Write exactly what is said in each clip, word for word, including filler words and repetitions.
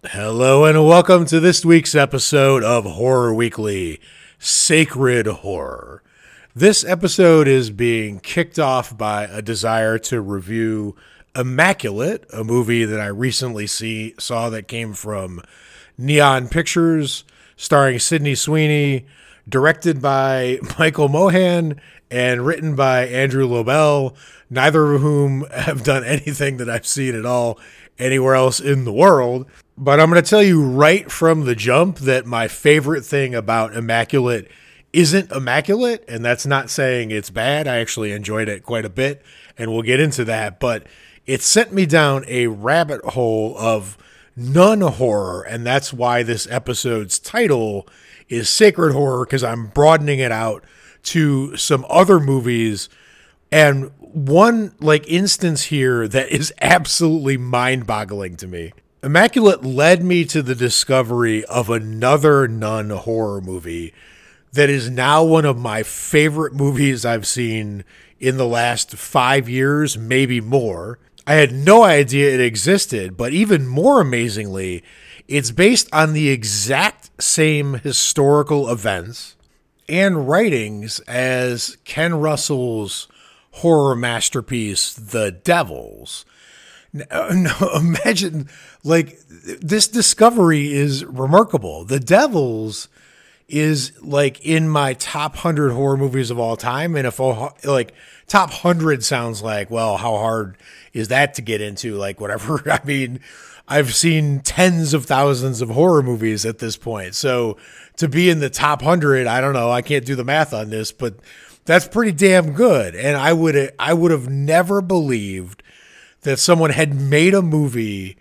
Hello and welcome to this week's episode of Horror Weekly, Sacred Horror. This episode is being kicked off by a desire to review Immaculate, a movie that I recently see, saw that came from Neon Pictures, starring Sydney Sweeney, directed by Michael Mohan, and written by Andrew Lobel, neither of whom have done anything that I've seen at all anywhere else in the world. But I'm going to tell you right from the jump that my favorite thing about Immaculate isn't Immaculate, and that's not saying it's bad. I actually enjoyed it quite a bit, and we'll get into that. But it sent me down a rabbit hole of nun horror, and that's why this episode's title is Sacred Horror, because I'm broadening it out to some other movies. And one like instance here that is absolutely mind-boggling to me. Immaculate led me to the discovery of another nun horror movie that is now one of my favorite movies I've seen in the last five years, maybe more. I had no idea it existed, but even more amazingly, it's based on the exact same historical events and writings as Ken Russell's horror masterpiece, The Devils. No, no, imagine, like, this discovery is remarkable. The Devils is, like, in my top one hundred horror movies of all time. And if, like, top one hundred sounds like, well, how hard is that to get into? Like, whatever. I mean, I've seen tens of thousands of horror movies at this point. So to be in the top one hundred, I don't know. I can't do the math on this, but that's pretty damn good. And I would, I would have never believed that someone had made a movie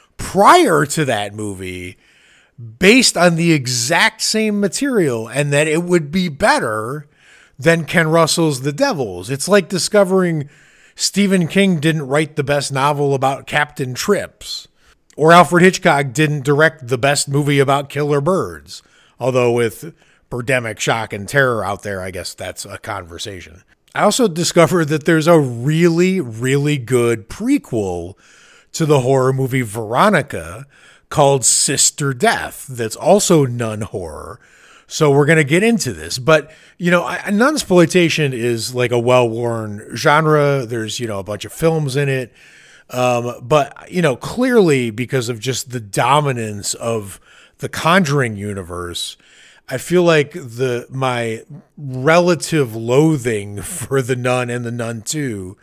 prior to that movie based on the exact same material and that it would be better than Ken Russell's The Devils. It's like discovering Stephen King didn't write the best novel about Captain Trips, or Alfred Hitchcock didn't direct the best movie about killer birds. Although with Birdemic, Shock, and Terror out there, I guess that's a conversation. I also discovered that there's a really, really good prequel to the horror movie Veronica called Sister Death that's also nun horror. So we're going to get into this. But, you know, nunsploitation is like a well-worn genre. There's, you know, a bunch of films in it. Um, but, you know, clearly because of just the dominance of the Conjuring universe, I feel like the my relative loathing for The Nun and The Nun two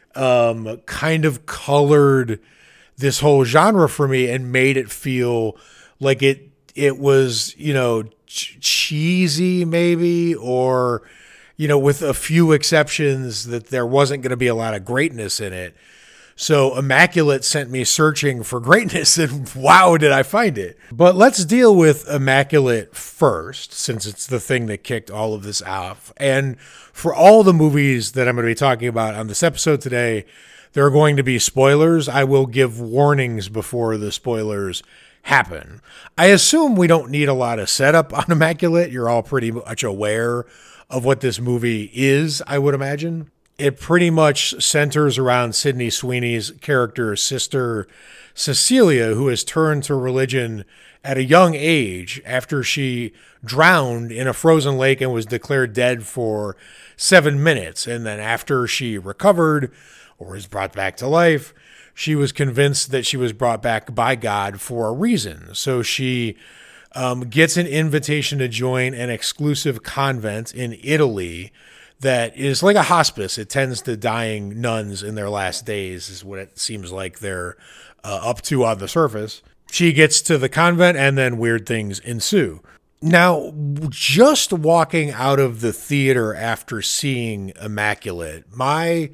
um, kind of colored this whole genre for me and made it feel like it it was, you know, ch- cheesy maybe, or, you know, with a few exceptions that there wasn't going to be a lot of greatness in it. So Immaculate sent me searching for greatness, and wow, did I find it. But let's deal with Immaculate first, since it's the thing that kicked all of this off. And for all the movies that I'm going to be talking about on this episode today, there are going to be spoilers. I will give warnings before the spoilers happen. I assume we don't need a lot of setup on Immaculate. You're all pretty much aware of what this movie is, I would imagine. It pretty much centers around Sydney Sweeney's character's sister, Cecilia, who has turned to religion at a young age after she drowned in a frozen lake and was declared dead for seven minutes. And then after she recovered or was brought back to life, she was convinced that she was brought back by God for a reason. So she um, gets an invitation to join an exclusive convent in Italy that is like a hospice. It tends to dying nuns in their last days, is what it seems like they're uh, up to on the surface. She gets to the convent, and then weird things ensue. Now, just walking out of the theater after seeing Immaculate, my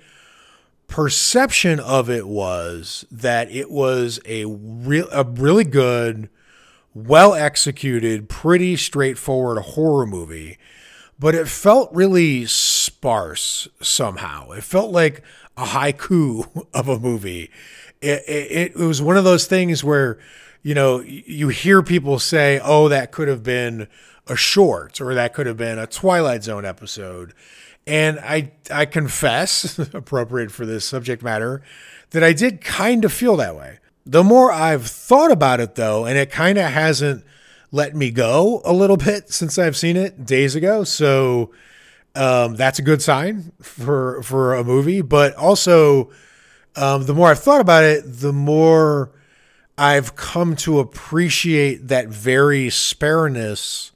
perception of it was that it was a, re- a really good, well-executed, pretty straightforward horror movie, but it felt really sparse somehow. It felt like a haiku of a movie. It, it, it was one of those things where, you know, you hear people say, oh, that could have been a short, or that could have been a Twilight Zone episode. And I, I confess, appropriate for this subject matter, that I did kind of feel that way. The more I've thought about it, though, and it kind of hasn't let me go a little bit since I've seen it days ago. So um, that's a good sign for for a movie. But also, um, the more I've thought about it, the more I've come to appreciate that very spareness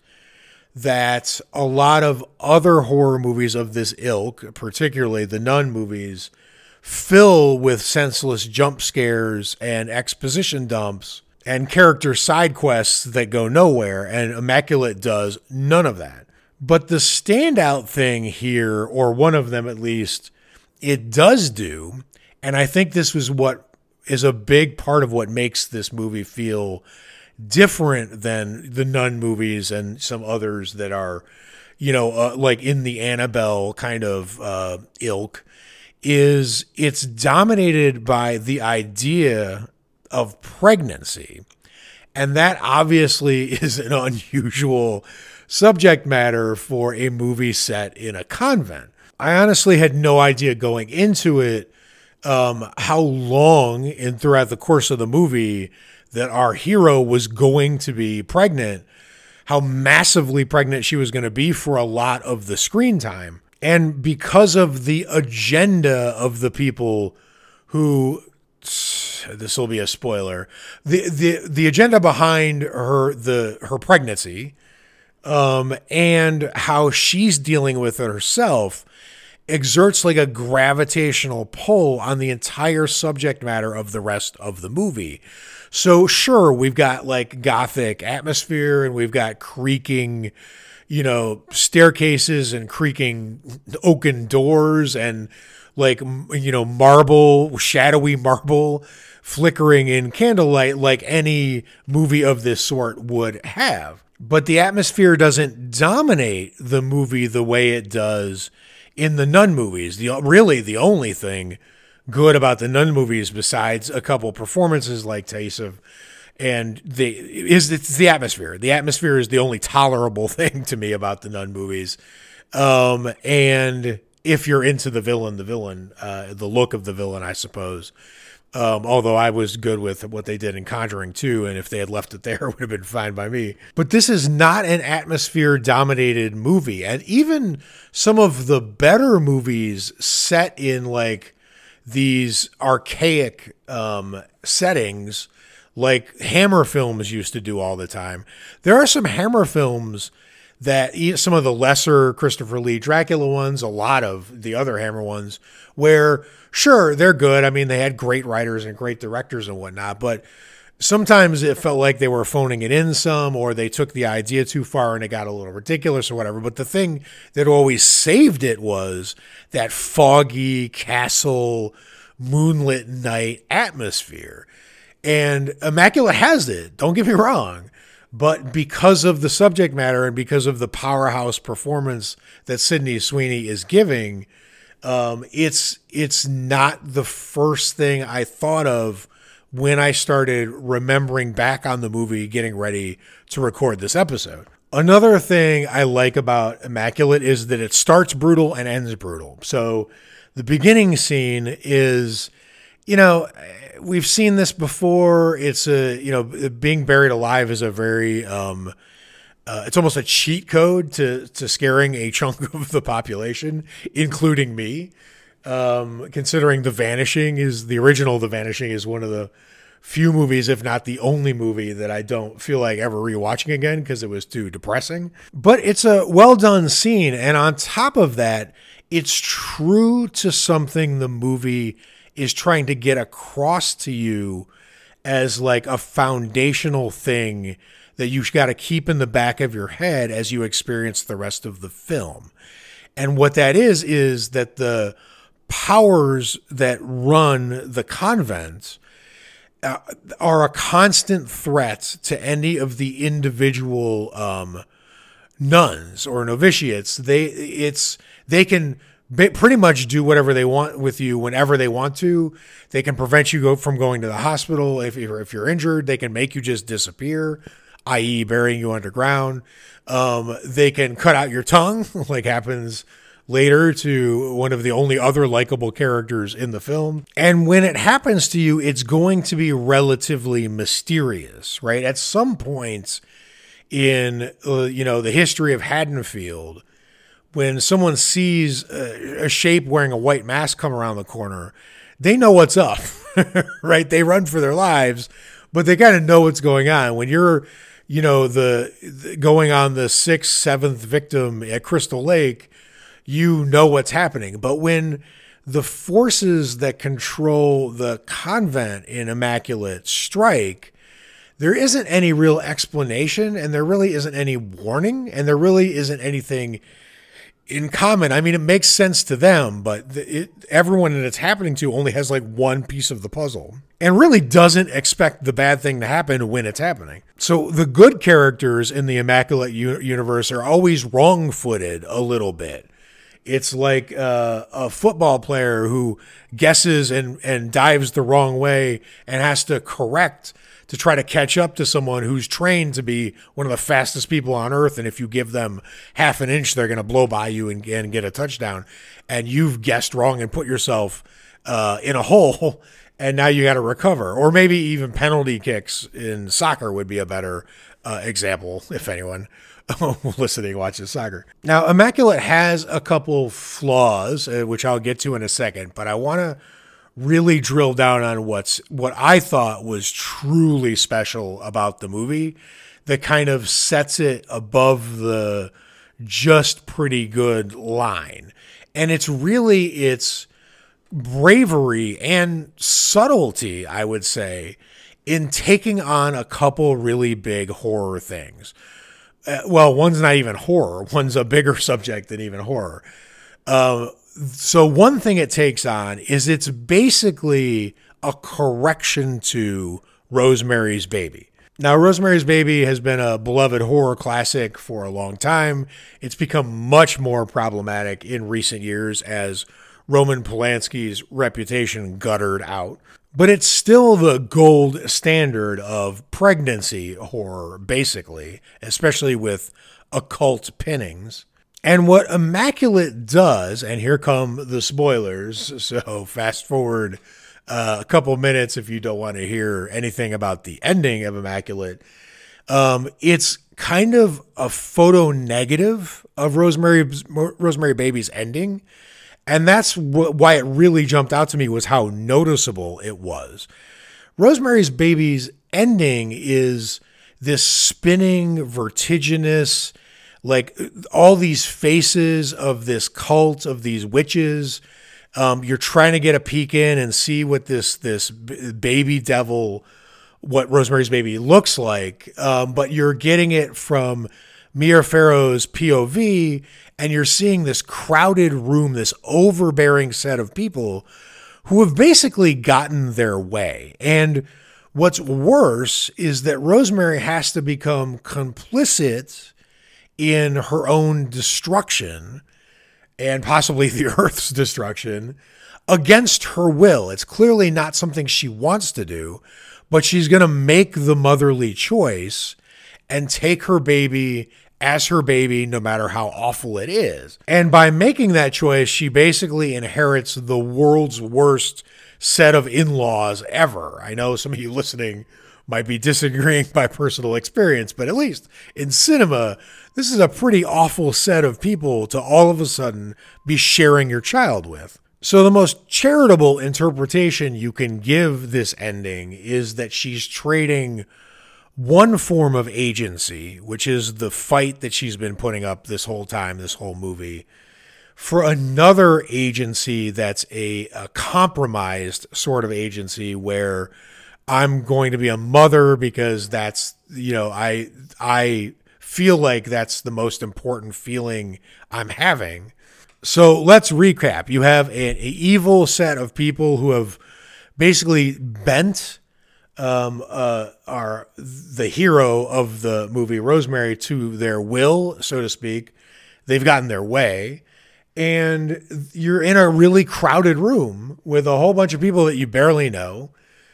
that a lot of other horror movies of this ilk, particularly the Nun movies, fill with senseless jump scares and exposition dumps and character side quests that go nowhere. And Immaculate does none of that. But the standout thing here, or one of them at least, it does do, and I think this was what is a big part of what makes this movie feel different than the Nun movies and some others that are, you know, uh, like in the Annabelle kind of uh, ilk, is it's dominated by the idea of pregnancy. And that obviously is an unusual subject matter for a movie set in a convent. I honestly had no idea going into it um, how long and throughout the course of the movie that our hero was going to be pregnant, how massively pregnant she was going to be for a lot of the screen time. And because of the agenda of the people who, this will be a spoiler, the the the agenda behind her the her pregnancy, um, and how she's dealing with it herself, exerts like a gravitational pull on the entire subject matter of the rest of the movie. So sure, we've got like gothic atmosphere and we've got creaking, you know, staircases and creaking oaken doors and like, you know, marble, shadowy marble flickering in candlelight like any movie of this sort would have. But the atmosphere doesn't dominate the movie the way it does in the Nun movies. The really the only thing good about the Nun movies, besides a couple performances like Taissa, and the is it's the atmosphere. The atmosphere is the only tolerable thing to me about the Nun movies. Um, and if you're into the villain, the villain, uh, the look of the villain, I suppose. Um, although I was good with what they did in Conjuring two, and if they had left it there, it would have been fine by me. But this is not an atmosphere-dominated movie. And even some of the better movies set in, like, these archaic um, settings, like Hammer films used to do all the time. There are some Hammer films that, some of the lesser Christopher Lee Dracula ones, a lot of the other Hammer ones, where sure, they're good. I mean, they had great writers and great directors and whatnot, but sometimes it felt like they were phoning it in some, or they took the idea too far and it got a little ridiculous or whatever. But the thing that always saved it was that foggy castle, moonlit night atmosphere. And Immaculate has it, don't get me wrong. But because of the subject matter and because of the powerhouse performance that Sydney Sweeney is giving, um, it's it's not the first thing I thought of when I started remembering back on the movie, getting ready to record this episode. Another thing I like about Immaculate is that it starts brutal and ends brutal. So the beginning scene is, you know, we've seen this before. It's a, you know, being buried alive is a very, um, uh, it's almost a cheat code to, to scaring a chunk of the population, including me. Um, considering The Vanishing is the original, The Vanishing is one of the few movies, if not the only movie, that I don't feel like ever rewatching again because it was too depressing. But it's a well done scene. And on top of that, it's true to something the movie is trying to get across to you as like a foundational thing that you've got to keep in the back of your head as you experience the rest of the film. And what that is, is that the powers that run the convent uh, are a constant threat to any of the individual um, nuns or novitiates. They, it's, they can pretty much do whatever they want with you whenever they want to. They can prevent you from going to the hospital. If you're, if you're injured, they can make you just disappear, that is burying you underground. Um, they can cut out your tongue like happens later to one of the only other likable characters in the film. And when it happens to you, it's going to be relatively mysterious, right? At some point in, uh, you know, the history of Haddonfield, when someone sees a, a shape wearing a white mask come around the corner, they know what's up, right? They run for their lives, but they kind of know what's going on. When you're, you know, the, the going on the sixth, seventh victim at Crystal Lake, you know what's happening. But when the forces that control the convent in Immaculate strike, there isn't any real explanation, and there really isn't any warning, and there really isn't anything in common. I mean, it makes sense to them, but it, everyone that it's happening to only has like one piece of the puzzle and really doesn't expect the bad thing to happen when it's happening. So the good characters in the Immaculate u- universe are always wrong-footed a little bit. It's like uh, a football player who guesses and, and dives the wrong way and has to correct to try to catch up to someone who's trained to be one of the fastest people on earth. And if you give them half an inch, they're going to blow by you and, and get a touchdown. And you've guessed wrong and put yourself uh, in a hole, and now you got to recover. Or maybe even penalty kicks in soccer would be a better uh, example, if anyone listening watches soccer. Now, Immaculate has a couple flaws, uh, which I'll get to in a second, but I want to really drill down on what's what I thought was truly special about the movie that kind of sets it above the just pretty good line. And it's really its bravery and subtlety, I would say, in taking on a couple really big horror things. Uh, well, one's not even horror. One's a bigger subject than even horror. Uh, so one thing it takes on is it's basically a correction to Rosemary's Baby. Now, Rosemary's Baby has been a beloved horror classic for a long time. It's become much more problematic in recent years as Roman Polanski's reputation guttered out. But it's still the gold standard of pregnancy horror, basically, especially with occult pinnings. And what Immaculate does, and here come the spoilers, so fast forward uh, a couple minutes if you don't want to hear anything about the ending of Immaculate. Um, it's kind of a photo negative of Rosemary's, Rosemary Baby's ending. And that's wh- why it really jumped out to me was how noticeable it was. Rosemary's Baby's ending is this spinning, vertiginous, like all these faces of this cult, of these witches. Um, you're trying to get a peek in and see what this this b- baby devil, what Rosemary's Baby looks like. Um, but you're getting it from Mia Farrow's P O V, and you're seeing this crowded room, this overbearing set of people who have basically gotten their way. And what's worse is that Rosemary has to become complicit in her own destruction and possibly the Earth's destruction against her will. It's clearly not something she wants to do, but she's going to make the motherly choice and take her baby as her baby, no matter how awful it is. And by making that choice, she basically inherits the world's worst set of in-laws ever. I know some of you listening might be disagreeing by personal experience, but at least in cinema, this is a pretty awful set of people to all of a sudden be sharing your child with. So the most charitable interpretation you can give this ending is that she's trading one form of agency, which is the fight that she's been putting up this whole time, this whole movie, for another agency that's a, a compromised sort of agency where I'm going to be a mother because that's, you know, I I feel like that's the most important feeling I'm having. So let's recap. You have an evil set of people who have basically bent um, uh, are the hero of the movie Rosemary to their will, so to speak. They've gotten their way. And you're in a really crowded room with a whole bunch of people that you barely know.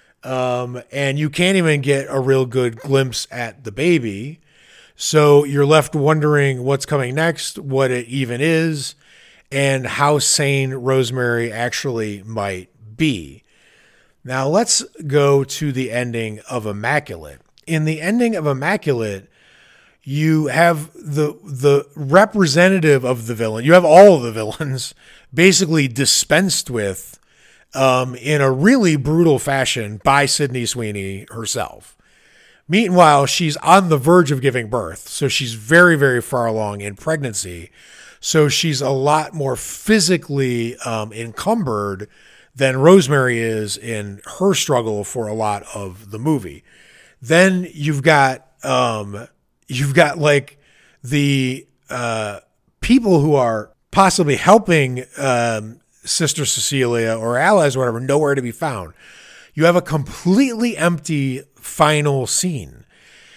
Um, and you can't even get a real good glimpse at the baby. So you're left wondering what's coming next, what it even is. and how sane Rosemary actually might be. Now let's go to the ending of Immaculate. In the ending of Immaculate, you have the the representative of the villain. You have all of the villains basically dispensed with um, in a really brutal fashion by Sydney Sweeney herself. Meanwhile, she's on the verge of giving birth, so she's very, very far along in pregnancy. So she's a lot more physically um, encumbered than Rosemary is in her struggle for a lot of the movie. Then you've got um, you've got like the uh, people who are possibly helping um, Sister Cecilia or allies or whatever, nowhere to be found. You have a completely empty final scene.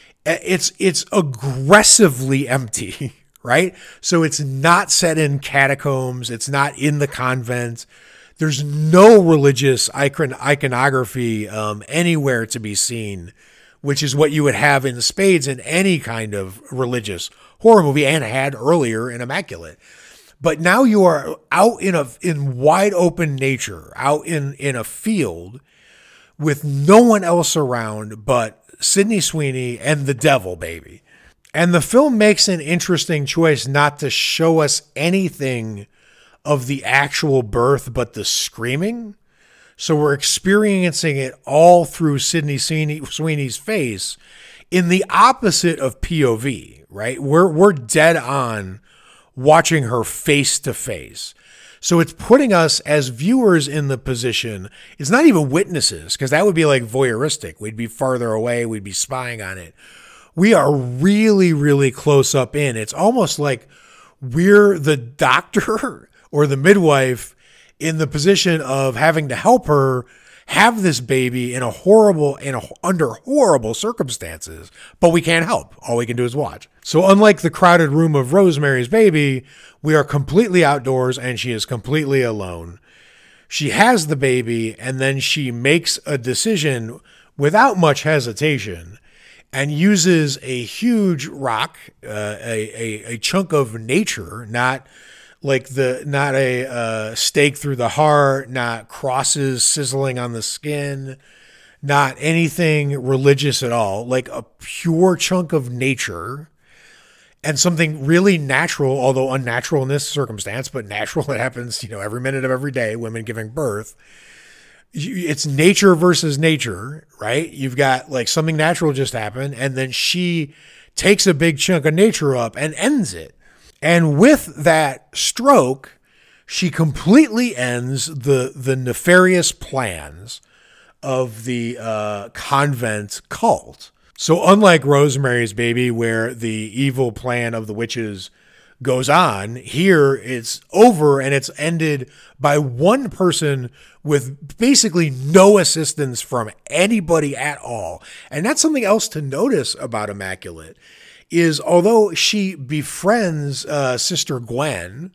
It's it's aggressively empty, right? So it's not set in catacombs. It's not in the convent. There's no religious icon iconography um, anywhere to be seen, which is what you would have in spades in any kind of religious horror movie and had earlier in Immaculate. But now you are out in a in wide open nature, out in, in a field with no one else around but Sydney Sweeney and the devil, baby. And the film makes an interesting choice not to show us anything of the actual birth, but the screaming. So we're experiencing it all through Sydney Sweeney's face in the opposite of P O V, right? We're, we're dead on watching her face to face. So it's putting us as viewers in the position. It's not even witnesses, because that would be like voyeuristic. We'd be farther away. We'd be spying on it. We are really, really close up in. It's almost like we're the doctor or the midwife in the position of having to help her have this baby in a horrible, in a, under horrible circumstances, but we can't help. All we can do is watch. So unlike the crowded room of Rosemary's Baby, we are completely outdoors and she is completely alone. She has the baby and then she makes a decision without much hesitation and uses a huge rock, uh, a, a, a chunk of nature, not like the, not a uh, stake through the heart, not crosses sizzling on the skin, not anything religious at all, like a pure chunk of nature and something really natural, although unnatural in this circumstance, but natural. It happens, you know, every minute of every day, women giving birth. It's nature versus nature, right? You've got like something natural just happened, and then she takes a big chunk of nature up and ends it. And with that stroke, she completely ends the, the nefarious plans of the uh, convent cult. So unlike Rosemary's Baby, where the evil plan of the witches goes on, here it's over and it's ended by one person with basically no assistance from anybody at all. And that's something else to notice about Immaculate, is although she befriends uh, Sister Gwen,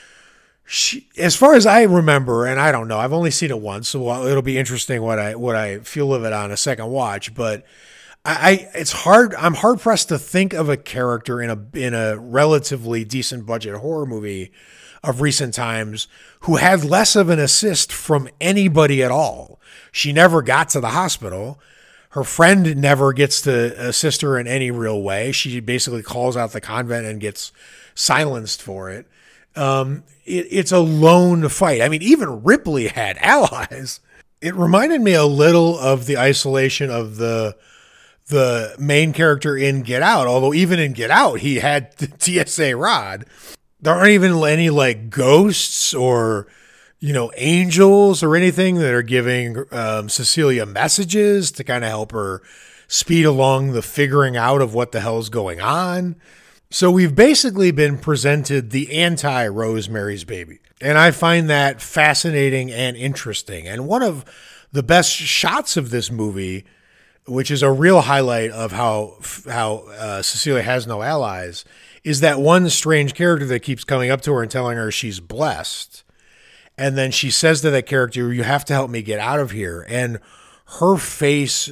she, as far as I remember, and I don't know, I've only seen it once, so it'll be interesting what I what I feel of it on a second watch. But I, I it's hard. I'm hard pressed to think of a character in a in a relatively decent budget horror movie of recent times who had less of an assist from anybody at all. She never got to the hospital. Her friend never gets to assist her in any real way. She basically calls out the convent and gets silenced for it. Um, it it's a lone fight. I mean, even Ripley had allies. It reminded me a little of the isolation of the the main character in Get Out, although even in Get Out, he had the T S A rod. There aren't even any like ghosts or, you know, angels or anything that are giving um, Cecilia messages to kind of help her speed along the figuring out of what the hell's going on. So we've basically been presented the anti-Rosemary's Baby. And I find that fascinating and interesting. And one of the best shots of this movie, which is a real highlight of how how uh, Cecilia has no allies, is that one strange character that keeps coming up to her and telling her she's blessed. And then she says to that character, "You have to help me get out of here." And her face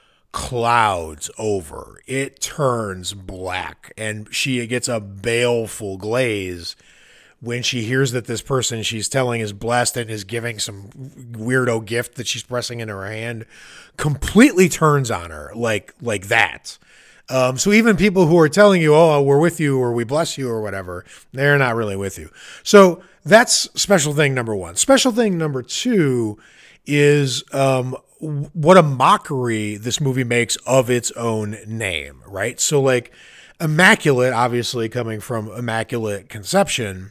clouds over. It turns black and she gets a baleful glaze when she hears that this person she's telling is blessed and is giving some weirdo gift that she's pressing in her hand, completely turns on her like like that. Um, so even people who are telling you, oh, we're with you or we bless you or whatever, they're not really with you. So that's special thing number one. Special thing number two is um, what a mockery this movie makes of its own name, right? So like Immaculate, obviously coming from Immaculate Conception,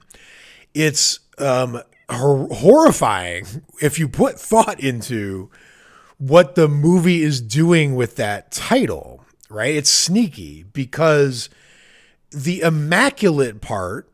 it's um, hor- horrifying if you put thought into what the movie is doing with that title. Right? It's sneaky because the immaculate part,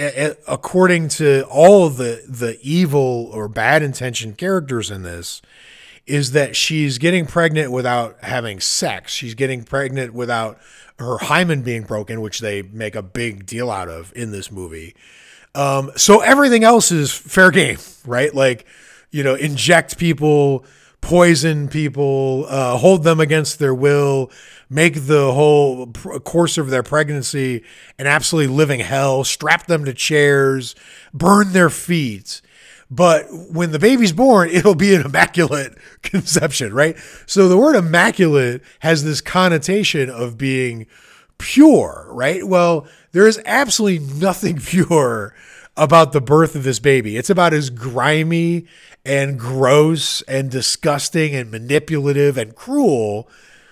according to all the, the evil or bad intentioned characters in this, is that she's getting pregnant without having sex. She's getting pregnant without her hymen being broken, which they make a big deal out of in this movie. Um, so everything else is fair game, right? Like, you know, inject people, poison people, uh, hold them against their will, make the whole course of their pregnancy an absolutely living hell, strap them to chairs, burn their feet. But when the baby's born, it'll be an immaculate conception, right? So the word immaculate has this connotation of being pure, right? Well, there is absolutely nothing pure about the birth of this baby. It's about as grimy and gross and disgusting and manipulative and cruel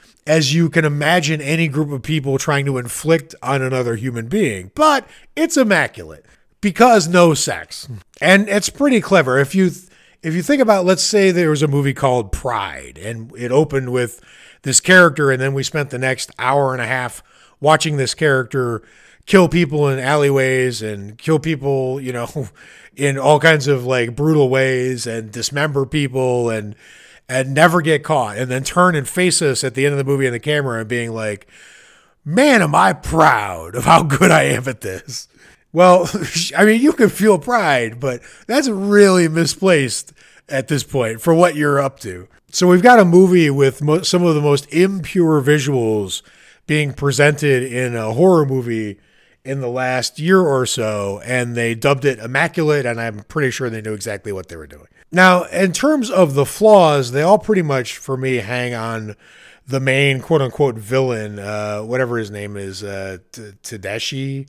as you can imagine any group of people trying to inflict on another human being. But it's immaculate because no sex. And it's pretty clever. If you if you think about, let's say there was a movie called Pride and it opened with this character and then we spent the next hour and a half watching this character kill people in alleyways and kill people, you know, in all kinds of like brutal ways and dismember people and and never get caught, and then turn and face us at the end of the movie in the camera and being like, man, am I proud of how good I am at this. Well, I mean, you can feel pride, but that's really misplaced at this point for what you're up to. So we've got a movie with mo- some of the most impure visuals being presented in a horror movie in the last year or so, and they dubbed it Immaculate, and I'm pretty sure they knew exactly what they were doing. Now, in terms of the flaws, they all pretty much, for me, hang on the main quote-unquote villain, uh, whatever his name is, uh, T- Tadashi.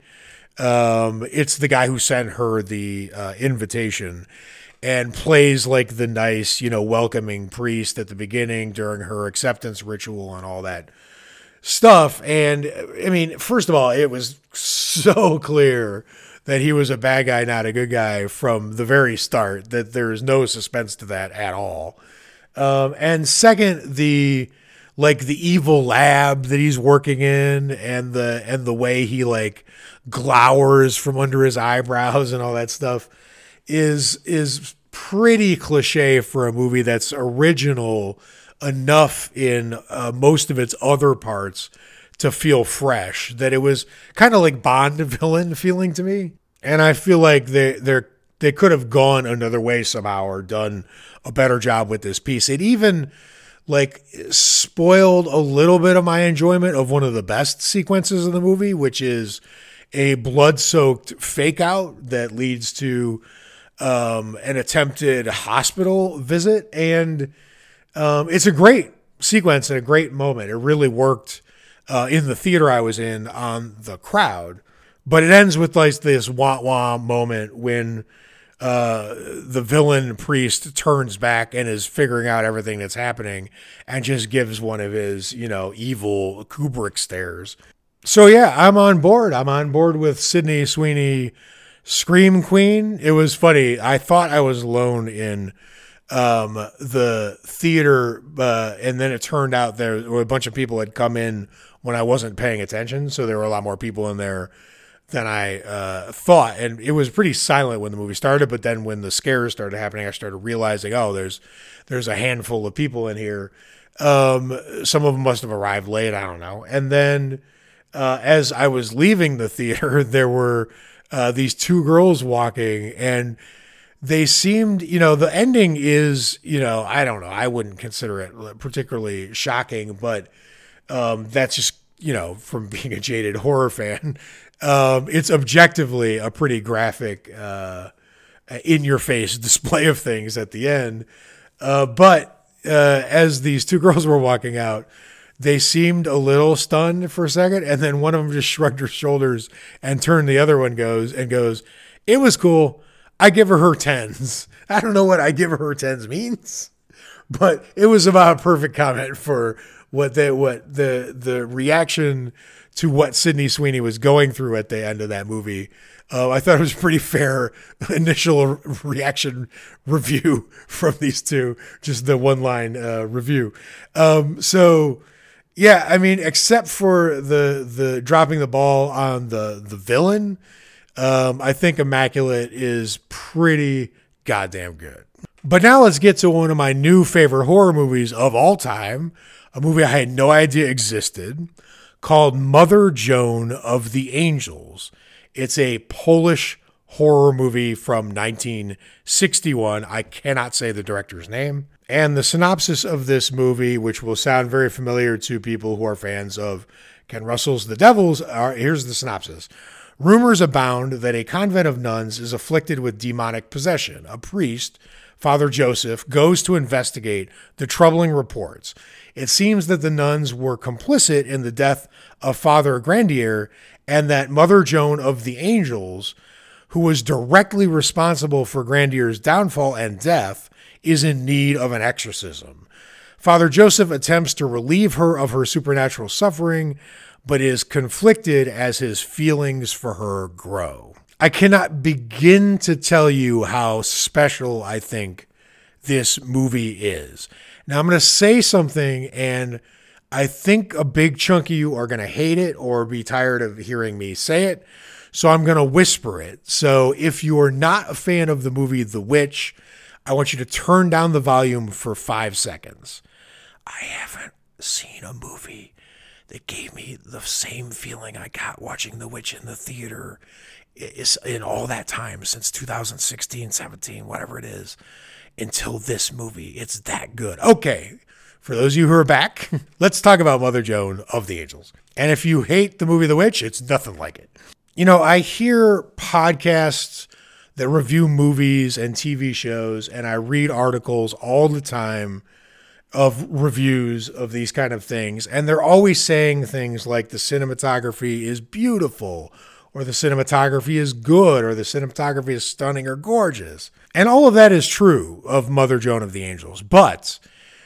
Um, it's the guy who sent her the uh, invitation and plays like the nice, you know, welcoming priest at the beginning during her acceptance ritual and all that stuff. And I mean, first of all, it was so clear that he was a bad guy, not a good guy from the very start, that there is no suspense to that at all. Um, and second, the, like the evil lab that he's working in and the, and the way he like glowers from under his eyebrows and all that stuff is, is pretty cliche for a movie that's original enough in uh, most of its other parts to feel fresh, that it was kind of like Bond villain feeling to me. And I feel like they they they could have gone another way somehow or done a better job with this piece. It even like spoiled a little bit of my enjoyment of one of the best sequences of the movie, which is a blood-soaked fake out that leads to um, an attempted hospital visit. And um, it's a great sequence and a great moment. It really worked uh, in the theater I was in on the crowd. But it ends with like this wah-wah moment when uh, the villain priest turns back and is figuring out everything that's happening and just gives one of his, you know, evil Kubrick stares. So yeah, I'm on board. I'm on board with Sydney Sweeney Scream Queen. It was funny. I thought I was alone in um, the theater, uh, and then it turned out there were a bunch of people had come in when I wasn't paying attention. So there were a lot more people in there than I uh, thought. And it was pretty silent when the movie started. But then when the scares started happening, I started realizing, oh, there's there's a handful of people in here. Um, some of them must have arrived late. I don't know. And then uh, as I was leaving the theater, there were uh, these two girls walking, and they seemed, you know, the ending is, you know, I don't know. I wouldn't consider it particularly shocking, but um, that's just you know, from being a jaded horror fan, um, it's objectively a pretty graphic, uh, in your face display of things at the end. Uh, but uh, as these two girls were walking out, they seemed a little stunned for a second, and then one of them just shrugged her shoulders and turned the other one goes and goes, "It was cool. I give her her tens." I don't know what "I give her her tens" means, but it was about a perfect comment for what they what the the reaction to what Sydney Sweeney was going through at the end of that movie. Uh, I thought it was a pretty fair initial reaction review from these two, just the one line uh, review. Um, so, yeah, I mean, except for the the dropping the ball on the the villain, um, I think Immaculate is pretty goddamn good. But now let's get to one of my new favorite horror movies of all time, a movie I had no idea existed, called Mother Joan of the Angels. It's a Polish horror movie from nineteen sixty-one. I cannot say the director's name. And the synopsis of this movie, which will sound very familiar to people who are fans of Ken Russell's The Devils, are here's the synopsis. Rumors abound that a convent of nuns is afflicted with demonic possession. A priest, Father Joseph, goes to investigate the troubling reports. It seems that the nuns were complicit in the death of Father Grandier, and that Mother Joan of the Angels, who was directly responsible for Grandier's downfall and death, is in need of an exorcism. Father Joseph attempts to relieve her of her supernatural suffering, but is conflicted as his feelings for her grow. I cannot begin to tell you how special I think this movie is. Now I'm going to say something, and I think a big chunk of you are going to hate it or be tired of hearing me say it. So I'm going to whisper it. So if you're not a fan of the movie The Witch, I want you to turn down the volume for five seconds. I haven't seen a movie that gave me the same feeling I got watching The Witch in the theater in all that time since two thousand sixteen, seventeen, whatever it is, until this movie. It's that good. Okay. For those of you who are back, let's talk about Mother Joan of the Angels. And if you hate the movie The Witch, it's nothing like it. You know, I hear podcasts that review movies and T V shows, and I read articles all the time of reviews of these kind of things. And they're always saying things like the cinematography is beautiful, or the cinematography is good, or the cinematography is stunning or gorgeous. And all of that is true of Mother Joan of the Angels. But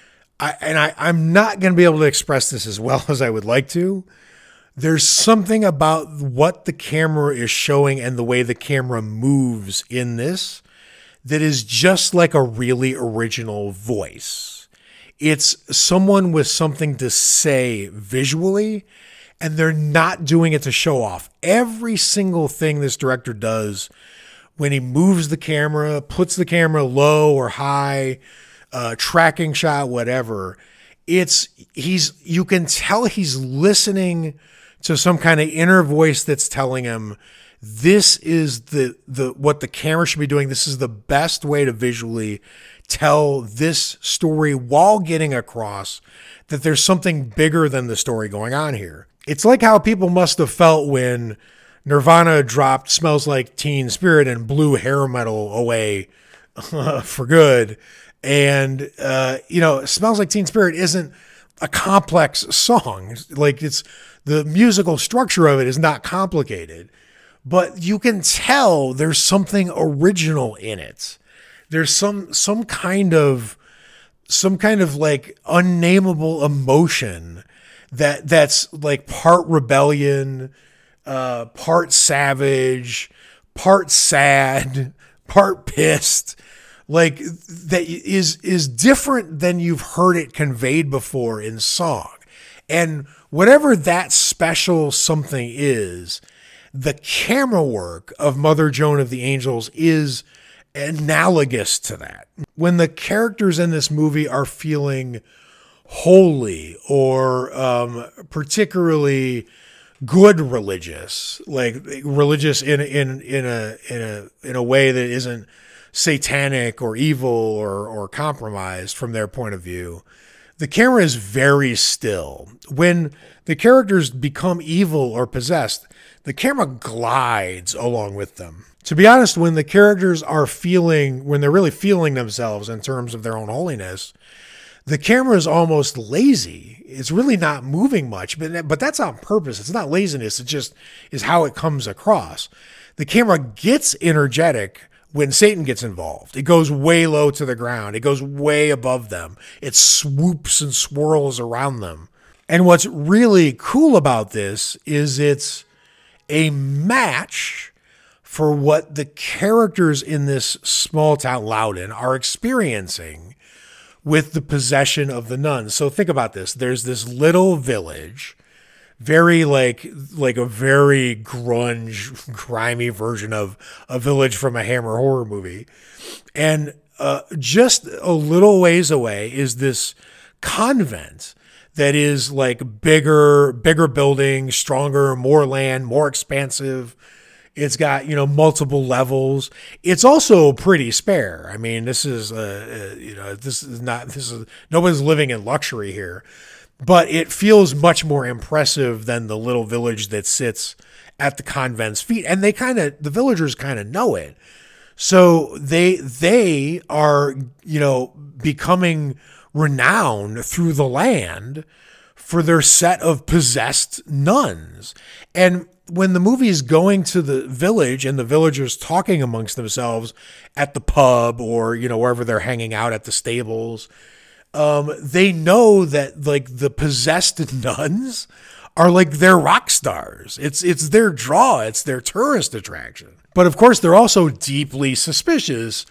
I, and I, I'm not going to be able to express this as well as I would like to. There's something about what the camera is showing and the way the camera moves in this that is just like a really original voice. It's someone with something to say visually, and they're not doing it to show off. Every single thing this director does when he moves the camera, puts the camera low or high, Uh, tracking shot, whatever. It's he's you can tell he's listening to some kind of inner voice that's telling him this is the the what the camera should be doing. This is the best way to visually tell this story while getting across that there's something bigger than the story going on here. It's like how people must have felt when Nirvana dropped Smells Like Teen Spirit and blew hair metal away uh, for good. And, uh, you know, Smells Like Teen Spirit isn't a complex song. Like it's the musical structure of it is not complicated, but you can tell there's something original in it. There's some, some kind of, some kind of like unnameable emotion that that's like part rebellion, uh, part savage, part sad, part pissed. Like that is is different than you've heard it conveyed before in song. And whatever that special something is, the camera work of Mother Joan of the Angels is analogous to that. When the characters in this movie are feeling holy or um, particularly good religious, like religious in in in a in a in a way that isn't satanic or evil or or compromised from their point of view, the camera is very still. When the characters become evil or possessed, the camera glides along with them. To be honest, when the characters are feeling, when they're really feeling themselves in terms of their own holiness, the camera is almost lazy. It's really not moving much, but, but that's on purpose. It's not laziness. It just is how it comes across. The camera gets energetic when Satan gets involved. It goes way low to the ground. It goes way above them. It swoops and swirls around them. And what's really cool about this is it's a match for what the characters in this small town, Loudon, are experiencing with the possession of the nuns. So think about this. There's this little village, very like like a very grunge, grimy version of a village from a Hammer horror movie. And uh, just a little ways away is this convent that is like bigger, bigger building, stronger, more land, more expansive. It's got, you know, multiple levels. It's also pretty spare. I mean, this is, uh, uh, you know, this is not, this is, nobody's living in luxury here, but it feels much more impressive than the little village that sits at the convent's feet. And they kind of, the villagers kind of know it. So they, they are, you know, becoming renowned through the land for their set of possessed nuns. And when the movie is going to the village and the villagers talking amongst themselves at the pub or, you know, wherever they're hanging out at the stables, um, they know that like the possessed nuns are like their rock stars. It's, it's their draw. It's their tourist attraction. But of course, they're also deeply suspicious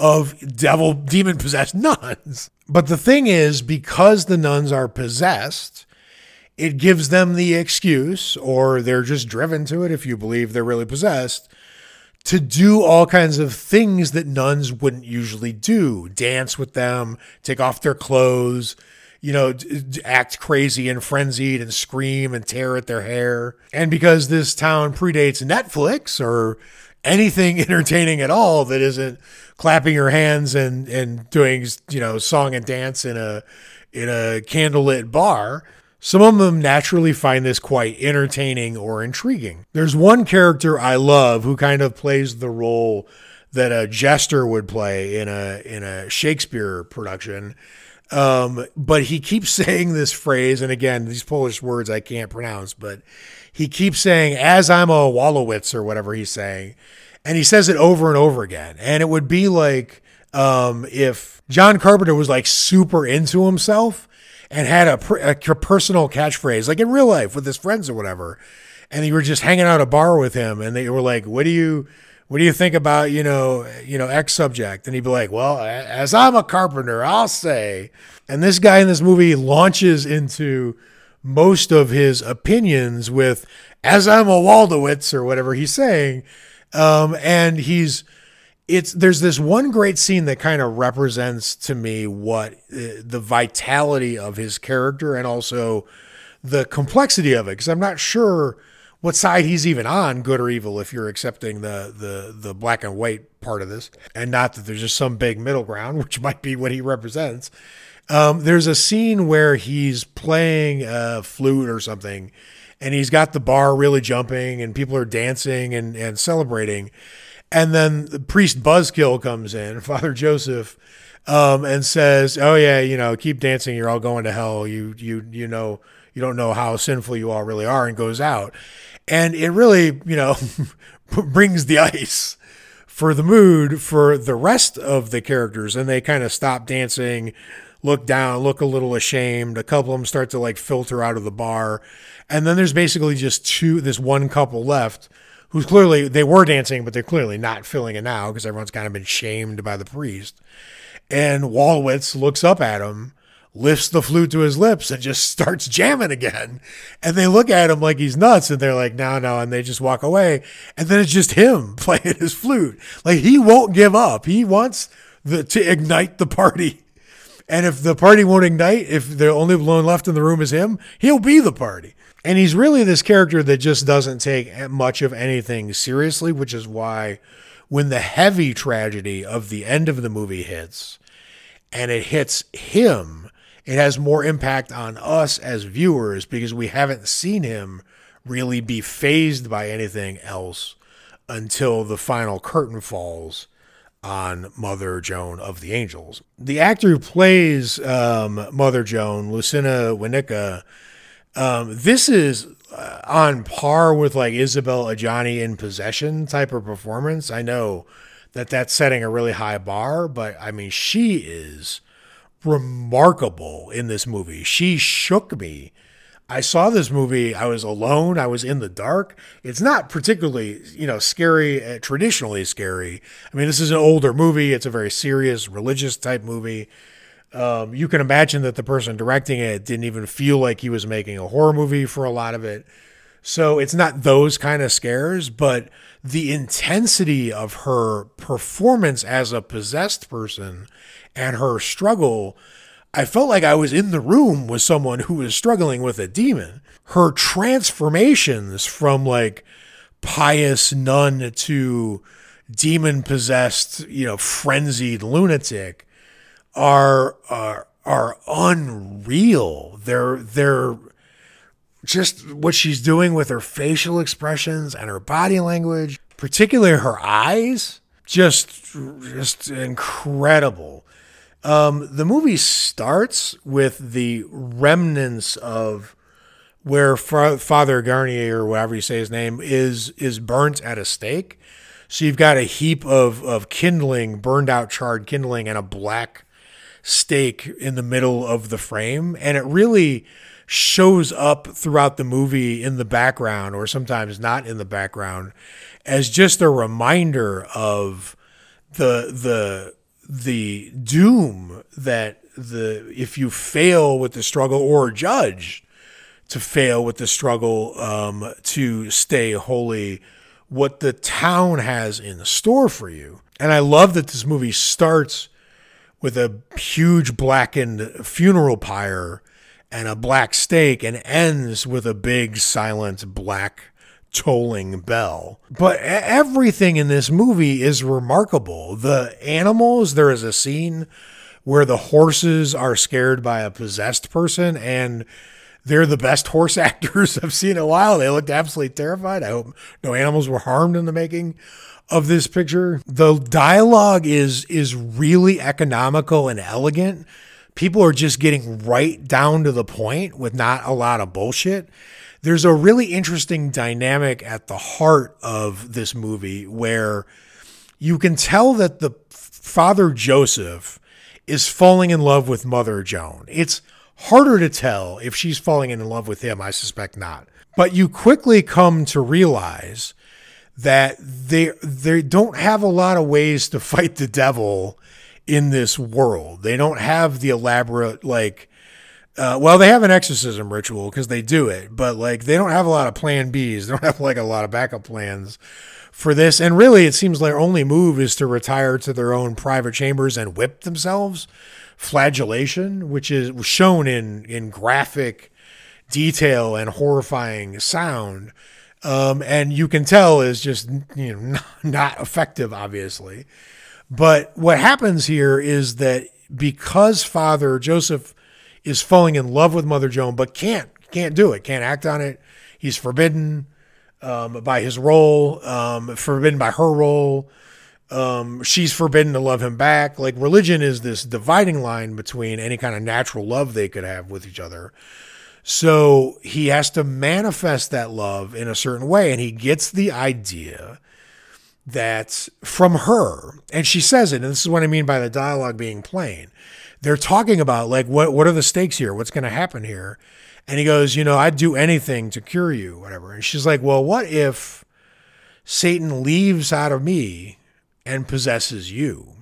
of devil, demon possessed nuns. But the thing is, because the nuns are possessed, it gives them the excuse, or they're just driven to it if you believe they're really possessed, to do all kinds of things that nuns wouldn't usually do. Dance with them, take off their clothes, you know, act crazy and frenzied and scream and tear at their hair. And because this town predates Netflix or anything entertaining at all that isn't clapping your hands and, and doing, you know, song and dance in a, in a candlelit bar, some of them naturally find this quite entertaining or intriguing. There's one character I love who kind of plays the role that a jester would play in a in a Shakespeare production. Um, but he keeps saying this phrase, and again, these Polish words I can't pronounce, but he keeps saying, as I'm a Wallowitz or whatever he's saying. And he says it over and over again. And it would be like um, if John Carpenter was like super into himself and had a, a personal catchphrase, like in real life with his friends or whatever. And you were just hanging out at a bar with him and they were like, what do you, what do you think about, you know, you know, X subject? And he'd be like, well, as I'm a carpenter, I'll say. And this guy in this movie launches into most of his opinions with, as I'm a Waldowitz or whatever he's saying. Um, and he's, it's, there's this one great scene that kind of represents to me what uh, the vitality of his character and also the complexity of it. Cause I'm not sure what side he's even on, good or evil, if you're accepting the, the, the black and white part of this, and not that there's just some big middle ground, which might be what he represents. Um, there's a scene where he's playing a flute or something, and he's got the bar really jumping, and people are dancing and, and celebrating. And then the priest Buzzkill comes in, Father Joseph, um, and says, "Oh yeah, you know, keep dancing. You're all going to hell. You, you, you know, you don't know how sinful you all really are," and goes out. And it really, you know, brings the ice for the mood for the rest of the characters. And they kind of stop dancing, look down, look a little ashamed. A couple of them start to like filter out of the bar. And then there's basically just two, this one couple left who's clearly, they were dancing, but they're clearly not feeling it now because everyone's kind of been shamed by the priest. And Wallowitz looks up at him, lifts the flute to his lips and just starts jamming again. And they look at him like he's nuts and they're like, no, no. And they just walk away. And then it's just him playing his flute. Like he won't give up. He wants the, to ignite the party. And if the party won't ignite, if the only one left in the room is him, he'll be the party. And he's really this character that just doesn't take much of anything seriously, which is why when the heavy tragedy of the end of the movie hits and it hits him it has more impact on us as viewers because we haven't seen him really be fazed by anything else until the final curtain falls on Mother Joan of the Angels. The actor who plays um, Mother Joan, Lucinda Winica, um, this is uh, on par with like Isabelle Adjani in Possession type of performance. I know that that's setting a really high bar, but I mean, she is remarkable in this movie. She shook me. I saw this movie. I was alone. I was in the dark. It's not particularly, you know, scary, uh, traditionally scary. I mean, this is an older movie. It's a very serious, religious type movie. Um, you can imagine that the person directing it didn't even feel like he was making a horror movie for a lot of it. So it's not those kind of scares, but the intensity of her performance as a possessed person and her struggle, I felt like I was in the room with someone who was struggling with a demon. Her transformations from like pious nun to demon possessed, you know, frenzied lunatic are are are unreal. They're they're just what she's doing with her facial expressions and her body language, particularly her eyes, just just incredible. Um, the movie starts with the remnants of where Fa- Father Garnier, or whatever you say his name, is is burnt at a stake. So you've got a heap of, of kindling, burned out charred kindling, and a black stake in the middle of the frame. And it really shows up throughout the movie in the background, or sometimes not in the background, as just a reminder of the the the doom that the if you fail with the struggle, or judged to fail with the struggle um, to stay holy, what the town has in store for you. And I love that this movie starts with a huge blackened funeral pyre and a black stake and ends with a big silent black tolling bell. But everything in this movie is remarkable. The animals, there is a scene where the horses are scared by a possessed person, and they're the best horse actors I've seen in a while. They looked absolutely terrified. I hope no animals were harmed in the making of this picture. The dialogue is is really economical and elegant. People are just getting right down to the point with not a lot of bullshit. There's a really interesting dynamic at the heart of this movie where you can tell that the Father Joseph is falling in love with Mother Joan. It's harder to tell if she's falling in love with him. I suspect not. But you quickly come to realize that they they don't have a lot of ways to fight the devil in this world. They don't have the elaborate, like, Uh, well, they have an exorcism ritual because they do it, but like they don't have a lot of plan Bs. They don't have like a lot of backup plans for this. And really, it seems their only move is to retire to their own private chambers and whip themselves. Flagellation, which is shown in, in graphic detail and horrifying sound. Um, and you can tell is just, you know, not, not effective, obviously. But what happens here is that because Father Joseph is falling in love with Mother Joan, but can't can't do it, can't act on it. He's forbidden um, by his role, um, forbidden by her role. Um, she's forbidden to love him back. Like, religion is this dividing line between any kind of natural love they could have with each other. So he has to manifest that love in a certain way, and he gets the idea that from her, and she says it, and this is what I mean by the dialogue being plain. They're talking about, like, what what are the stakes here? What's going to happen here? And he goes, you know, I'd do anything to cure you, whatever. And she's like, well, what if Satan leaves out of me and possesses you?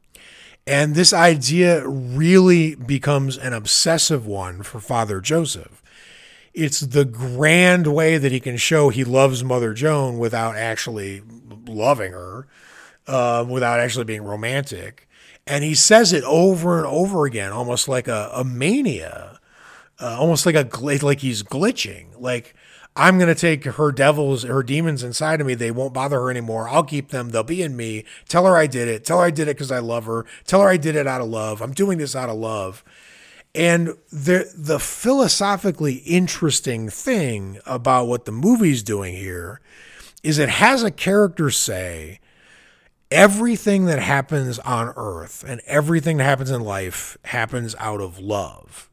And this idea really becomes an obsessive one for Father Joseph. It's the grand way that he can show he loves Mother Joan without actually loving her, uh, without actually being romantic. And he says it over and over again, almost like a, a mania, uh, almost like a like he's glitching. Like, I'm going to take her devils, her demons inside of me. They won't bother her anymore. I'll keep them. They'll be in me. Tell her I did it. Tell her I did it because I love her. Tell her I did it out of love. I'm doing this out of love. And the the philosophically interesting thing about what the movie's doing here is it has a character say everything that happens on Earth and everything that happens in life happens out of love.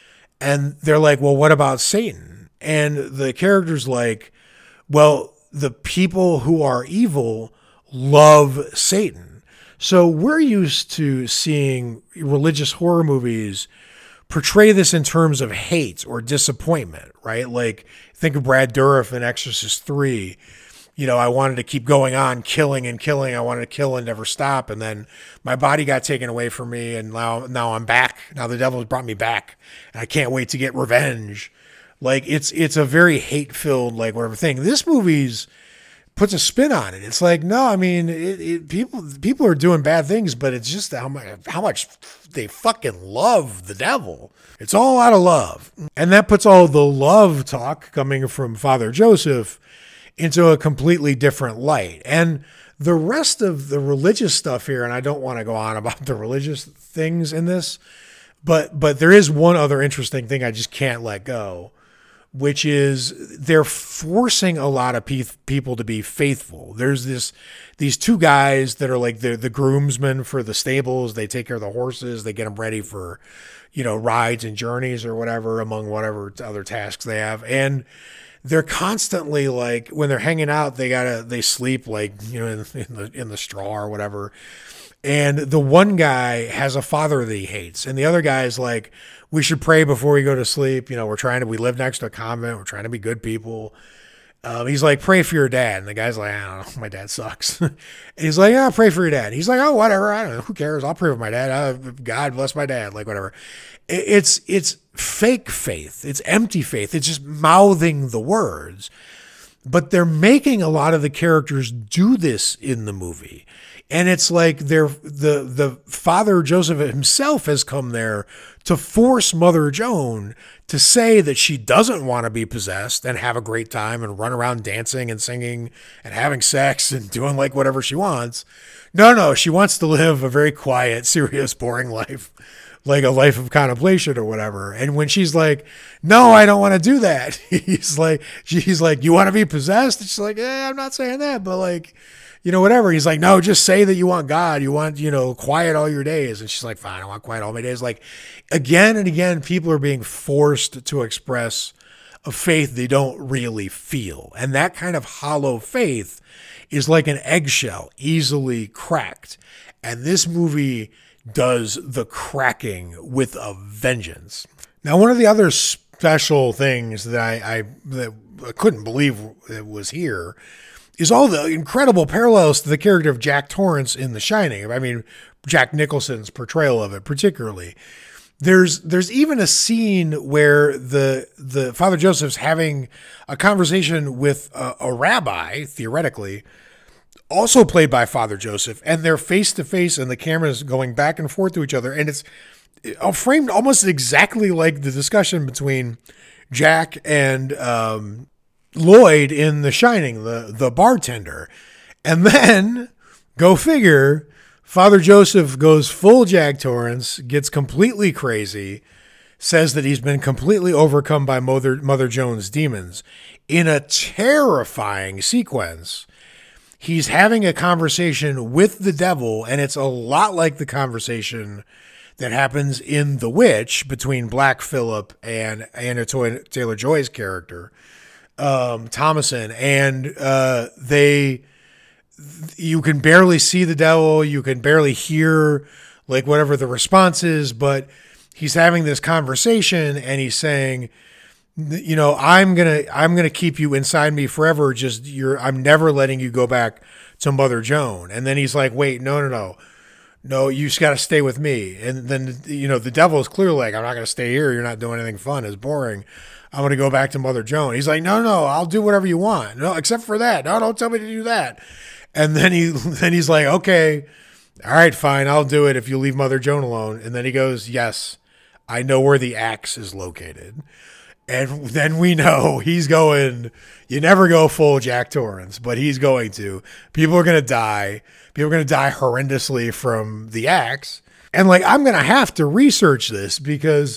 And they're like, well, what about Satan? And the character's like, well, the people who are evil love Satan. So we're used to seeing religious horror movies portray this in terms of hate or disappointment, right? Like, think of Brad Dourif in Exorcist three. You know, I wanted to keep going on killing and killing. I wanted to kill and never stop. And then my body got taken away from me. And now, now I'm back. Now the devil has brought me back. And I can't wait to get revenge. Like, it's, it's a very hate-filled, like, whatever thing. This movie's puts a spin on it. It's like, no, I mean, it, it, people people are doing bad things, but it's just how much, how much they fucking love the devil. It's all out of love. And that puts all the love talk coming from Father Joseph into a completely different light. And the rest of the religious stuff here, and I don't want to go on about the religious things in this, but but there is one other interesting thing I just can't let go, which is they're forcing a lot of pe- people to be faithful. There's this, these two guys that are like the the groomsmen for the stables. They take care of the horses. They get them ready for, you know, rides and journeys or whatever, among whatever other tasks they have. And they're constantly like, when they're hanging out, they gotta, they sleep like, you know, in, in the, in the straw or whatever. And the one guy has a father that he hates. And the other guy is like, we should pray before we go to sleep. You know, we're trying to, we live next to a convent. We're trying to be good people. Um, he's like, pray for your dad. And the guy's like, I don't know, my dad sucks. And he's like, yeah, pray for your dad. He's like, oh, whatever. I don't know. Who cares? I'll pray for my dad. Uh, God bless my dad. Like, whatever. It, it's, it's fake faith. It's empty faith. It's just mouthing the words. But they're making a lot of the characters do this in the movie. And it's like they're, the the Father Joseph himself has come there to force Mother Joan to say that she doesn't want to be possessed and have a great time and run around dancing and singing and having sex and doing like whatever she wants. No, no, she wants to live a very quiet, serious, boring life, like a life of contemplation or whatever. And when she's like, no, I don't want to do that. He's like, she's like, you want to be possessed? And she's like, eh, I'm not saying that, but like, you know, whatever. He's like, no, just say that you want God. You want, you know, quiet all your days. And she's like, fine, I want quiet all my days. Like, again and again, people are being forced to express a faith they don't really feel. And that kind of hollow faith is like an eggshell, easily cracked. And this movie does the cracking with a vengeance. Now, one of the other special things that I, I, that I couldn't believe it was here is all the incredible parallels to the character of Jack Torrance in The Shining. I mean, Jack Nicholson's portrayal of it particularly. There's there's even a scene where the the Father Joseph's having a conversation with a, a rabbi, theoretically, also played by Father Joseph, and they're face to face, and the camera's going back and forth to each other, and it's framed almost exactly like the discussion between Jack and um, Lloyd in The Shining, the, the bartender. And then, go figure, Father Joseph goes full Jack Torrance, gets completely crazy, says that he's been completely overcome by Mother, Mother Joan's demons. In a terrifying sequence, he's having a conversation with the devil, and it's a lot like the conversation that happens in The Witch between Black Phillip and Anna Taylor-Joy's character, Um, Thomason, and uh, they, you can barely see the devil, you can barely hear like whatever the response is, but he's having this conversation and he's saying, you know, I'm gonna, I'm gonna keep you inside me forever. Just you're, I'm never letting you go back to Mother Joan. And then he's like, wait, no, no, no, no, you just got to stay with me. And then, you know, the devil is clearly like, I'm not going to stay here. You're not doing anything fun. It's boring. I'm going to go back to Mother Joan. He's like, no, no, I'll do whatever you want. No, except for that. No, don't tell me to do that. And then he, then he's like, okay, all right, fine. I'll do it if you leave Mother Joan alone. And then he goes, yes, I know where the axe is located. And then we know he's going, you never go full Jack Torrance, but he's going to. People are going to die. People are going to die horrendously from the axe. And like, I'm going to have to research this because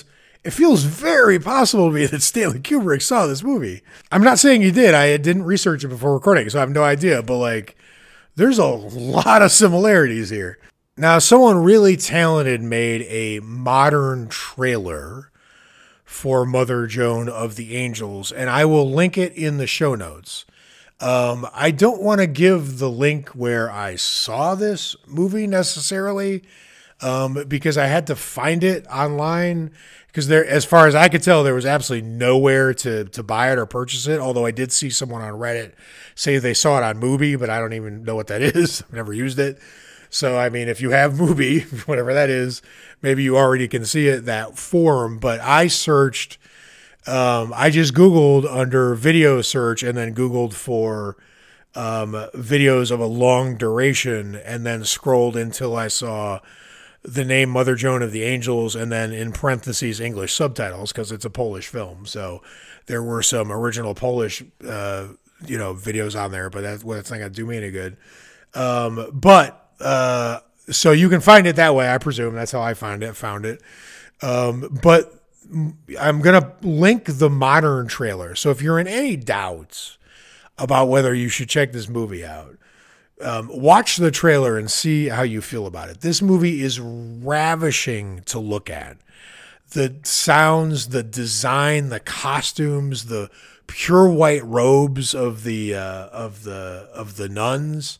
it feels very possible to me that Stanley Kubrick saw this movie. I'm not saying he did. I didn't research it before recording, so I have no idea. But like, there's a lot of similarities here. Now, someone really talented made a modern trailer for Mother Joan of the Angels, and I will link it in the show notes. Um, I don't want to give the link where I saw this movie necessarily, um, because I had to find it online, because there, as far as I could tell, there was absolutely nowhere to, to buy it or purchase it. Although I did see someone on Reddit say they saw it on Mubi, but I don't even know what that is. I've never used it. So, I mean, if you have Mubi, whatever that is, maybe you already can see it, that form. But I searched, um, I just Googled under video search and then Googled for um, videos of a long duration and then scrolled until I saw the name Mother Joan of the Angels and then in parentheses English subtitles because it's a Polish film. So there were some original Polish, uh, you know, videos on there, but that's, well, that's not going to do me any good. Um, but Uh, so you can find it that way, I presume. That's how I find it, found it. Um, but I'm going to link the modern trailer. So if you're in any doubts about whether you should check this movie out, um, watch the trailer and see how you feel about it. This movie is ravishing to look at. The sounds, the design, the costumes, the pure white robes of the, uh, of the, of the nuns.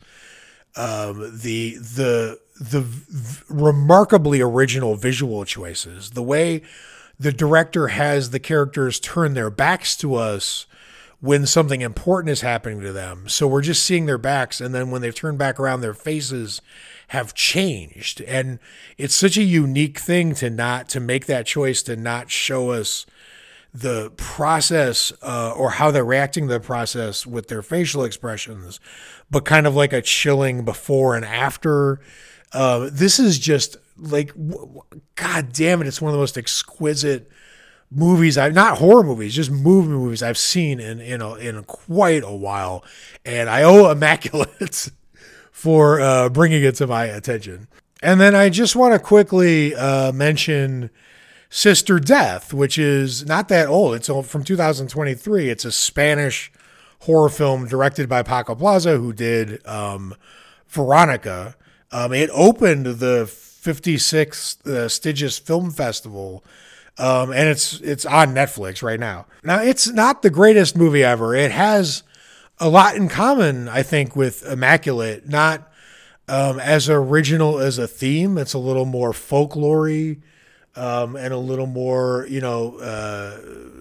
Um, the the the v- remarkably original visual choices, the way the director has the characters turn their backs to us when something important is happening to them. So we're just seeing their backs, and then when they've turned back around, their faces have changed. And it's such a unique thing to not to make that choice to not show us the process uh, or how they're reacting to the process with their facial expressions, but kind of like a chilling before and after. Uh, this is just like, God damn it. It's one of the most exquisite movies. I've not horror movies, just movie movies I've seen in, in, a, in quite a while. And I owe Immaculate for uh, bringing it to my attention. And then I just want to quickly uh, mention Sister Death, which is not that old. It's from two thousand twenty-three. It's a Spanish horror film directed by Paco Plaza, who did um, Veronica. Um, it opened the fifty-sixth uh, Stygius Film Festival, um, and it's it's on Netflix right now. Now, it's not the greatest movie ever. It has a lot in common, I think, with Immaculate. Not um, as original as a theme. It's a little more folklore-y. Um, and a little more, you know, uh,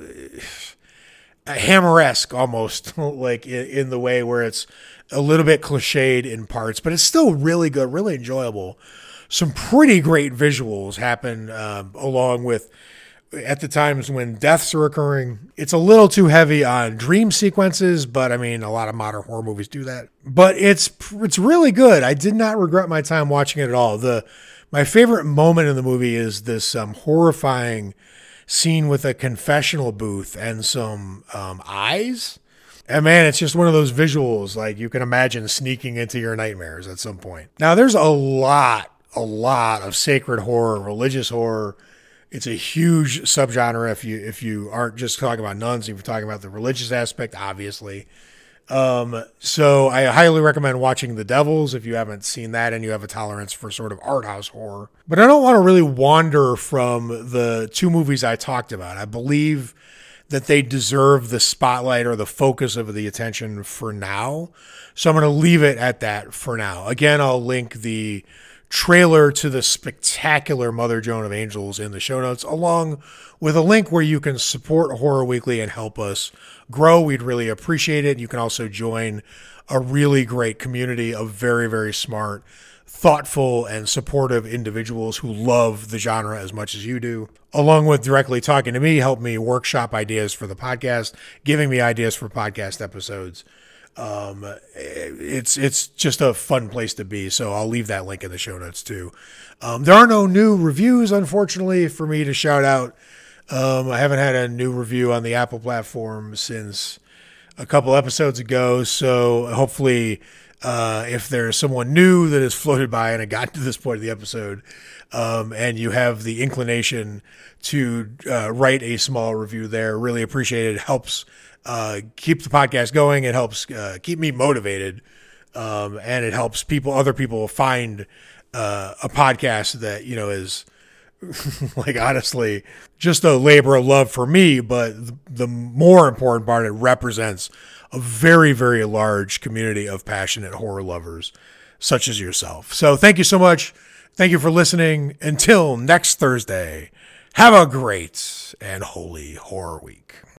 Hammer-esque almost, like in, in the way where it's a little bit cliched in parts, but it's still really good, really enjoyable. Some pretty great visuals happen um, along with, at the times when deaths are occurring. It's a little too heavy on dream sequences, but I mean, a lot of modern horror movies do that. But it's it's really good. I did not regret my time watching it at all. The My favorite moment in the movie is this um, horrifying scene with a confessional booth and some um, eyes. And man, it's just one of those visuals like you can imagine sneaking into your nightmares at some point. Now, there's a lot, a lot of sacred horror, religious horror. It's a huge subgenre if you if you aren't just talking about nuns, if you're talking about the religious aspect, obviously. Um, so I highly recommend watching The Devils if you haven't seen that and you have a tolerance for sort of art house horror. But I don't want to really wander from the two movies I talked about. I believe that they deserve the spotlight or the focus of the attention for now. So I'm going to leave it at that for now. Again, I'll link the trailer to the spectacular Mother Joan of Angels in the show notes, along with a link where you can support Horror Weekly and help us grow. We'd really appreciate it. You can also join a really great community of very, very smart, thoughtful, and supportive individuals who love the genre as much as you do, along with directly talking to me, help me workshop ideas for the podcast, giving me ideas for podcast episodes. Um, it's, it's just a fun place to be. So I'll leave that link in the show notes too. Um, there are no new reviews, unfortunately, for me to shout out. Um, I haven't had a new review on the Apple platform since a couple episodes ago. So hopefully, Uh, if there's someone new that has floated by and had gotten to this point of the episode, um, and you have the inclination to uh, write a small review there, really appreciate it. It helps uh, keep the podcast going. It helps uh, keep me motivated, um, and it helps people, other people, find uh, a podcast that, you know, is like, honestly, just a labor of love for me. But the, the more important part, it represents a very, very large community of passionate horror lovers such as yourself. So thank you so much. Thank you for listening. Until next Thursday, have a great and holy horror week.